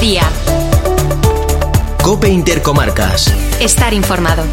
día. COPE Intercomarcas. Estar informado.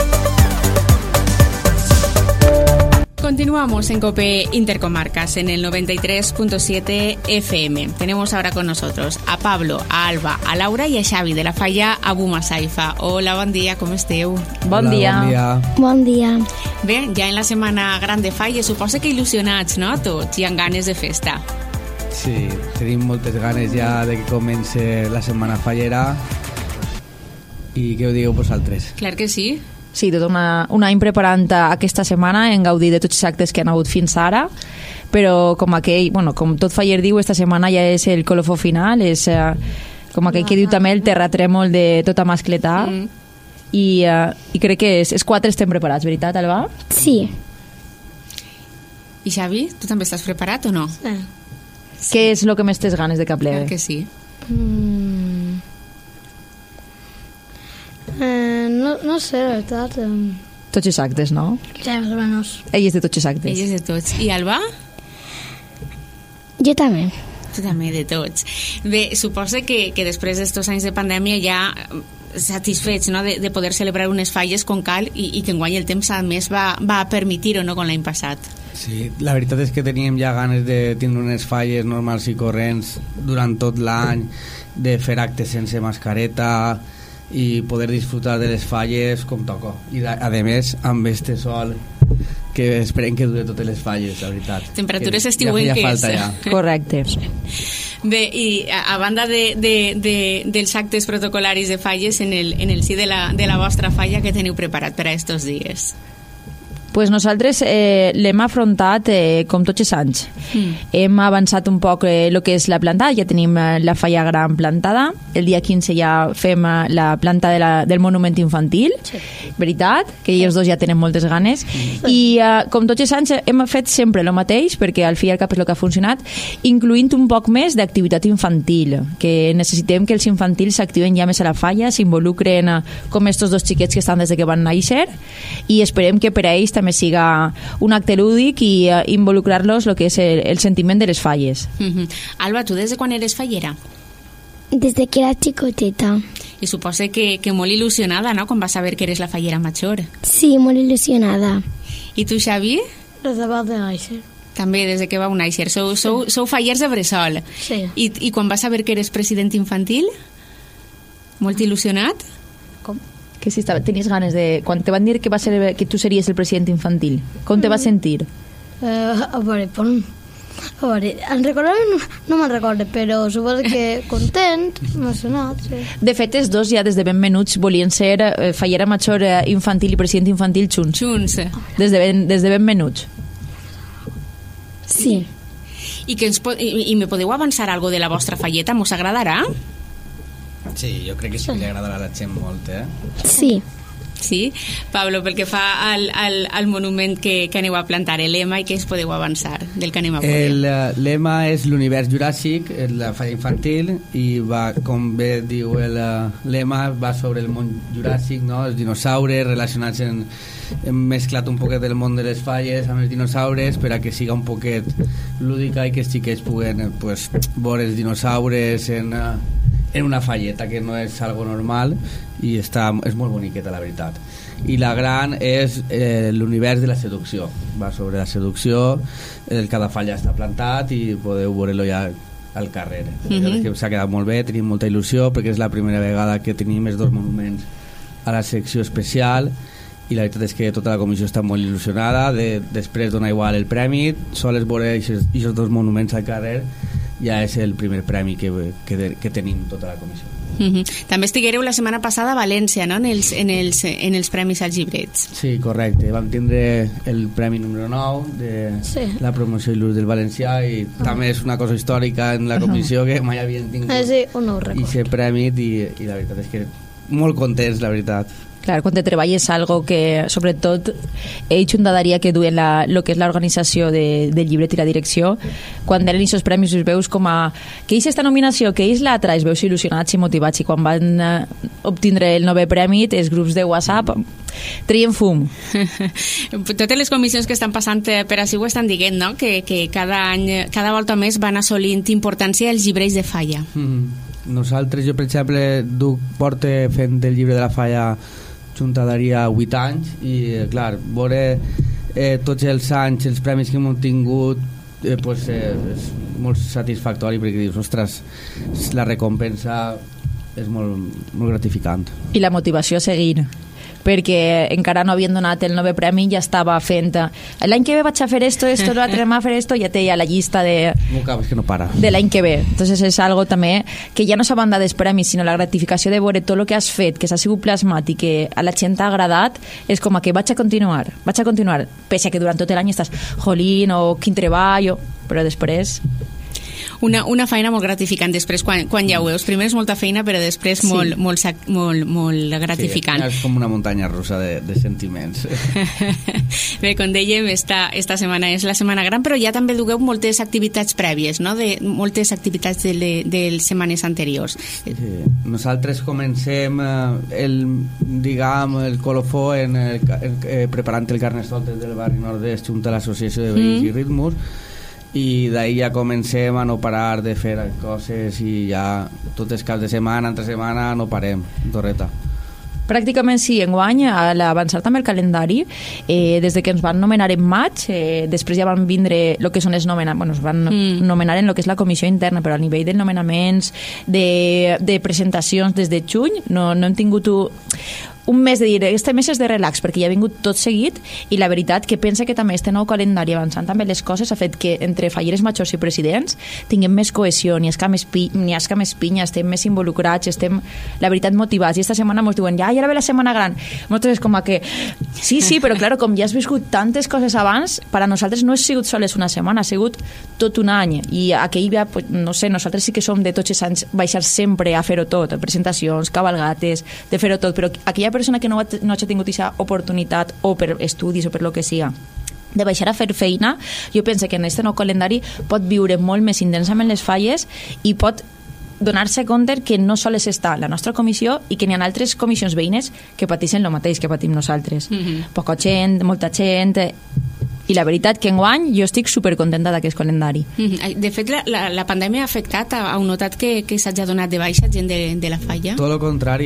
Continuamos en COPE Intercomarcas en el 93.7 FM. Tenemos ahora con nosotros a Pablo, a Alba, a Laura i a Xavi de la Falla Abu Masaifa. Hola, bon dia, com esteu? Bon dia. Bon dia. Bé, ja en la setmana gran de Falla, suposa que il·lusionats, no?, tots, i amb ganes de festa. Sí, tenim moltes ganes ja de que comence la setmana fallera. I què ho digueu vosaltres? Clar que sí. Sí, tot un any preparant aquesta setmana, en gaudir de tots els actes que han hagut fins ara, però com tot Faller diu, esta setmana ja és el colofó final, és com aquell que diu també el terratrèmol de tota mascletà, i crec que els quatre estem preparats, veritat, Alba? Sí. I Xavi, tu també estàs preparat o no? Sí. Què és el que més tens ganes de que aplegui? Clar que sí. No sé, la veritat. Tots els actes, no? Sí, més o menys. Ell és de tots els actes. Ell és de tots. I Alba? Jo també. Tu també, de tots. Bé, suposa que després d'estos anys de pandèmia ja satisfets, no?, de poder celebrar unes falles com cal i que enguany el temps a més va permetir-ho, no?, com l'any passat. Sí, la veritat és que teníem ja ganes de tindre unes falles normals i corrents durant tot l'any, de fer actes sense mascareta i poder disfrutar de les falles com toca. I a més amb este sol que esperem que dure totes les falles, la veritat. Temperatures estiuenques. Ja. Correcte. Bé, i a banda dels actes protocolaris de falles en el si de la vostra falla, que teniu preparat per a estos dies? Pues nosaltres l'hem afrontat com tots els anys. Hem avançat un poc el que és la plantada, ja tenim la falla gran plantada, el dia 15 ja fem la planta del monument infantil, veritat, que ells dos ja tenen moltes ganes, i com tots els anys hem fet sempre el mateix, perquè al fi i al cap és el que ha funcionat, incloent un poc més d'activitat infantil, que necessitem que els infantils s'activen ja més a la falla, s'involucren com estos dos xiquets que estan des de que van néixer, i esperem que per a ells també siga un acte lúdic i involucrar-los el que és el sentiment de les falles. Alba, tu des de quan eres fallera? Des de que era xicoteta. I suposa que molt il·lusionada, no?, quan vas saber que eres la fallera major. Sí, molt il·lusionada. I tu, Xavi? Des de va de néixer. També, des de que vau néixer. Sou fallers de bressol. Sí. I quan vas saber que eres president infantil? Molt il·lusionat? Com? Que si tenies ganes de... Quan te van dir que tu series el president infantil, com te vas sentir? A veure, no me'n recordo, però suposo que content, emocionat, sí. De fet, els dos ja des de ben menuts volien ser fallera major infantil i president infantil junts. Des de ben menuts. Sí. I me podeu avançar algo de la vostra falleta? Mos agradarà? Sí, jo crec que sí que li agradarà a la gent molt, Sí. Sí? Pablo, pel que fa al monument que aneu a plantar, el lema, i què ens podeu avançar del que anem a veure? El lema és l'univers juràssic, és la falla infantil, i va, com bé diu el lema, va sobre el món juràssic, no?, els dinosaures relacionats hem mesclat un poquet del món de les falles amb els dinosaures per a que siga un poquet lúdica i que els xiquets puguen veure els dinosaures en una falleta, que no és algo normal, i és molt boniqueta, la veritat. I la gran és l'univers de la seducció, va sobre la seducció, cada falla està plantat i podeu veure-lo ja al carrer. Que s'ha quedat molt bé, tenim molta il·lusió perquè és la primera vegada que tenim els dos monuments a la secció especial, i la veritat és que tota la comissió està molt il·lusionada. Després dona igual el premi, sols veure aquests dos monuments al carrer ja és el primer premi que tenim tota la comissió. També estiguéreu la setmana passada a València, no?, en els premis als llibrets. Sí, correcte. Vam tindre el premi número 9 de la promoció i l'ús del valencià, i també és una cosa històrica en la comissió que mai havien tingut i ser premi, i la veritat és que molt contents, la veritat. Clar, quan te treballes algo que, sobretot, ells un dadaria que duen el que és l'organització del llibret i la direcció, quan tenen aquests premis us veus com a... que ells esta nominació, que ells l'altra, es veus il·lusionats i motivats, i quan van obtindre el 9è premi, els grups de WhatsApp treien fum. Totes les comissions que estan passant per així ho estan dient, no?, que cada any, cada volta més van assolint importància els llibrets de falla. Nosaltres, jo per exemple, porto fent el llibre de la Falla juntadaria 8 anys i clar, veure tots els anys els premis que hem obtingut pues, és molt satisfactori perquè dius, ostres, la recompensa és molt, molt gratificant. I la motivació a seguir, perquè encara no havien donat el 9è premi i ja estava fent l'any que ve vaig a fer esto, l'altre a fer esto, ja té ja la llista de que no para. De l'any que ve. Entonces és algo també que ja no s'ha banda dels premis, sinó la gratificació de veure tot el que has fet, que s'ha sigut plasmat i que a la gent ha agradat, és com que vaig a continuar, pese a que durant tot l'any estàs jolín o quin treball, però després... Una feina molt gratificant després quan ja ho veus. Primer és molta feina, però després molt gratificant. Sí, és com una muntanya russa de sentiments. Bé, com dèiem, esta setmana és la Setmana Gran, però ja també dugueu moltes activitats prèvies, no? Moltes activitats de setmanes anteriors. Sí. Nosaltres comencem el colofó preparant el Carnestoltes del barri nord-est junt a l'Associació de Veïns i Ritmos, i d'ahir ja comencem a no parar de fer coses i ja tots els caps de setmana, entre setmana no parem, torreta. Pràcticament sí, enguany, a l'avançar també el calendari, des de que ens van nomenar en maig, després ja van vindre el que són els nomenaments, es van nomenar en el que és la comissió interna, però a nivell de nomenaments, de presentacions des de juny, no hem tingut un mes de dir, este mes és de relax, perquè ja ha vingut tot seguit, i la veritat que pensa que també este nou calendari avançant també les coses ha fet que entre falleres majors i presidents tinguem més cohesió, n'hi ha més pinya, estem més involucrats, estem, la veritat, motivats, i esta setmana ens diuen, ja ara ve la Setmana Gran. Nosaltres és com que, sí, però clar, com ja has viscut tantes coses abans, per a nosaltres no ha sigut sols una setmana, ha sigut tot un any, i aquell ja, no sé, nosaltres sí que som de tots els anys baixar sempre a fer-ho tot, presentacions, cabalgates, de fer-ho tot, però aquella persona que no hagi tingut aquesta oportunitat o per estudis o per lo que siga de baixar a fer feina, jo penso que en este nou calendari pot viure molt més intensament les falles i pot donar-se compte que no sols està la nostra comissió i que n'hi ha altres comissions veïnes que pateixen el mateix que patim nosaltres. Poca gent, molta gent, i la veritat que enguany jo estic supercontenta d'aquest calendari. De fet, la pandèmia ha afectat, heu notat que s'hagi donat de baixa gent de la falla? Tot el contrari,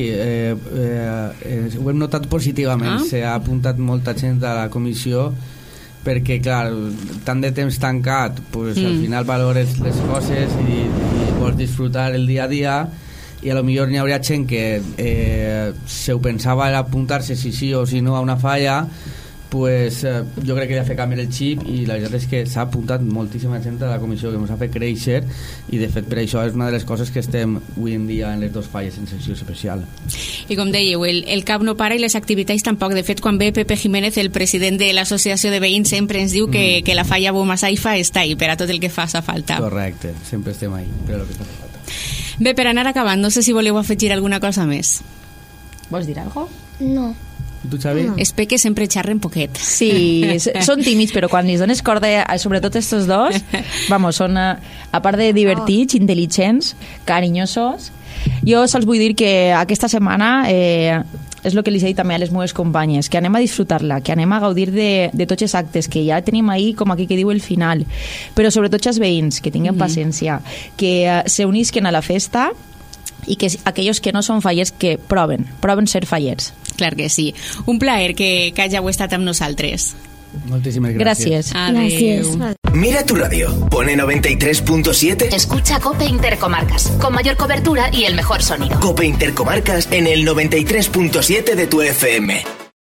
ho hem notat positivament, s'ha apuntat molta gent a la comissió perquè, clar, tant de temps tancat, pues, al final valores les coses i vols disfrutar el dia a dia, i a lo millor n'hi hauria gent que se ho pensava apuntar-se sí o si no a una falla, pues, jo crec que ha fet canviar el xip, i la veritat és que s'ha apuntat moltíssima gent a la comissió, que ens ha fet créixer, i de fet per això és una de les coses que estem avui en dia en les dos falles en secció especial. I com dèieu, el cap no para i les activitats tampoc. De fet, quan ve Pepe Jiménez, el president de l'associació de veïns, sempre ens diu que la falla Bomasaifa està ahí per a tot el que faça falta. Correcte, sempre estem ahí per a lo que faça falta. Bé, per anar acabant, no sé si voleu afegir alguna cosa més. Vols dir alguna cosa? No. Tu, Xavi? És que sempre xerren poquet. Sí, són tímids, però quan li dones corda, sobretot estos dos, vamos, són, a part de divertits, intel·ligents, carinyosos. Jo sols vull dir que aquesta setmana és el que li he dit també a les meves companyes, que anem a disfrutar-la, que anem a gaudir de tots els actes, que ja tenim ahir, com aquí que diu, el final, però sobretot els veïns, que tinguin paciència, que se unisquen a la festa, i que aquells que no són fallers que proven ser fallers. Clar que sí. Un plaer que hàgiu estat amb nosaltres. Moltíssimes gràcies. Adéu. Mira tu radio, pone 93.7. Escucha COPE Intercomarcas, con mayor cobertura y el mejor sonido. COPE Intercomarcas en el 93.7 de tu FM.